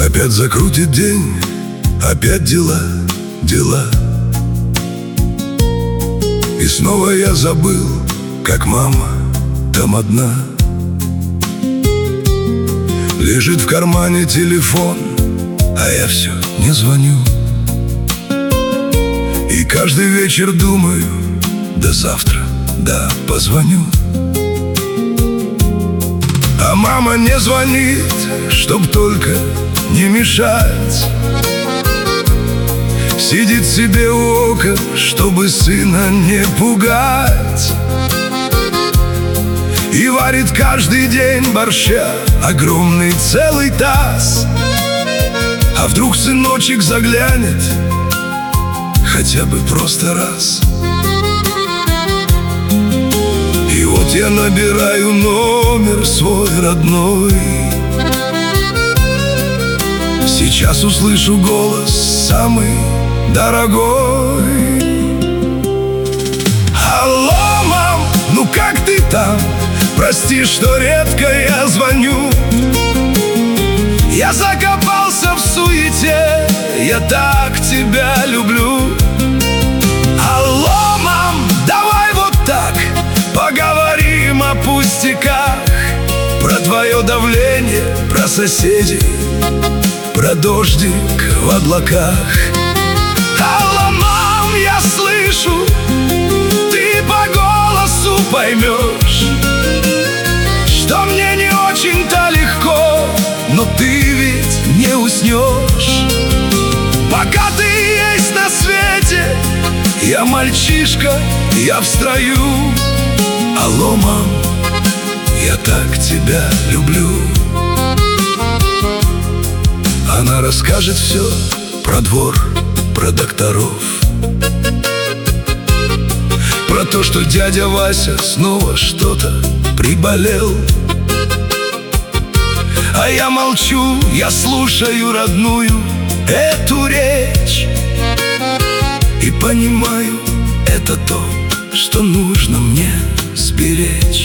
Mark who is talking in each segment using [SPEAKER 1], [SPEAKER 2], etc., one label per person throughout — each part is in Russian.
[SPEAKER 1] Опять закрутит день, опять дела, дела. И снова я забыл, как мама там одна. Лежит в кармане телефон, а я все не звоню. И каждый вечер думаю: да завтра, да позвоню. А мама не звонит, чтоб только не мешать. Сидит себе у окон, чтобы сына не пугать. И варит каждый день борща огромный целый таз. А вдруг сыночек заглянет хотя бы просто раз. И вот я набираю номер свой родной. Сейчас услышу голос самый дорогой. Алло, мам, ну как ты там? Прости, что редко я звоню. Я закопался в суете, я так тебя люблю. Алло, мам, давай вот так поговорим о пустяках. Про твое давление, про соседей, про дождик в облаках. Алло, мам, я слышу, ты по голосу поймешь, что мне не очень-то легко, но ты ведь не уснешь. Пока ты есть на свете, я мальчишка, я в строю. Алло, мам, я так тебя люблю. Она расскажет все про двор, про докторов, про то, что дядя Вася снова что-то приболел. А я молчу, я слушаю родную эту речь и понимаю, это то, что нужно мне сберечь.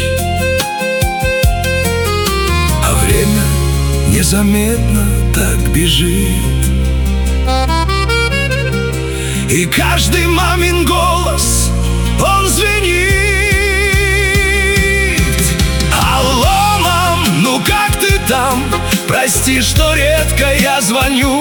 [SPEAKER 1] А время незаметно так бежит, и каждый мамин голос, он звенит. Алло, мам, ну как ты там? Прости, что редко я звоню.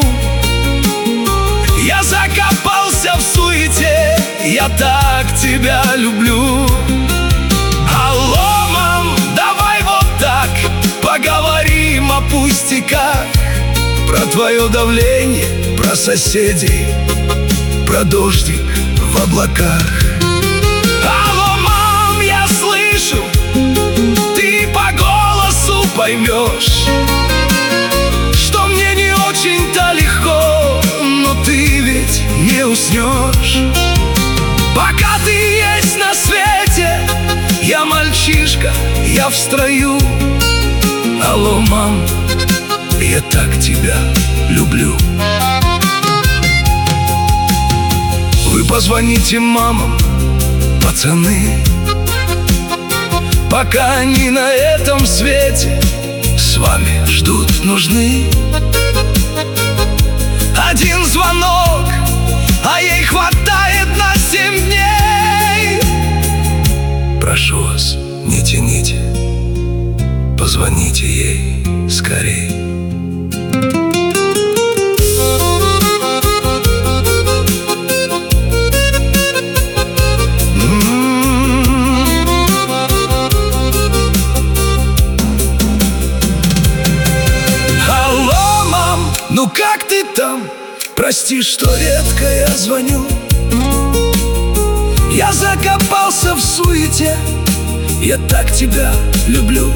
[SPEAKER 1] Я закопался в суете, я так тебя люблю. Алло, мам, давай вот так поговорим о пустяках. Про твое давление, про соседей, про дождик в облаках. Алло, мам, я слышу, ты по голосу поймешь, что мне не очень-то легко, но ты ведь не уснешь. Пока ты есть на свете, я мальчишка, я в строю. Алло, мам, я так тебя люблю. Вы позвоните мамам, пацаны, пока они на этом свете с вами ждут, нужны. Один звонок, а ей хватает на 7 дней. Прошу вас, не тяните, позвоните ей скорей. Алло, мам, ну как ты там? Прости, что редко я звоню. Я закопался в суете, я так тебя люблю.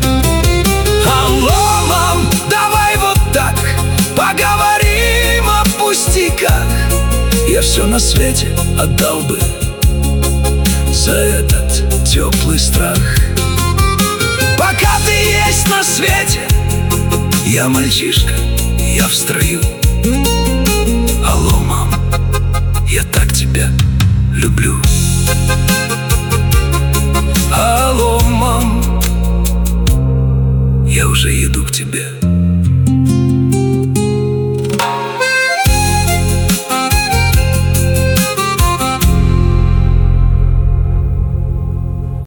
[SPEAKER 1] Алло, мам, давай вот так поговорим о пустяках. Я все на свете отдал бы за этот теплый страх. Пока ты есть на свете, я мальчишка, я в строю. Алло, мам, я так тебя люблю. Алло, мам, я уже иду к тебе.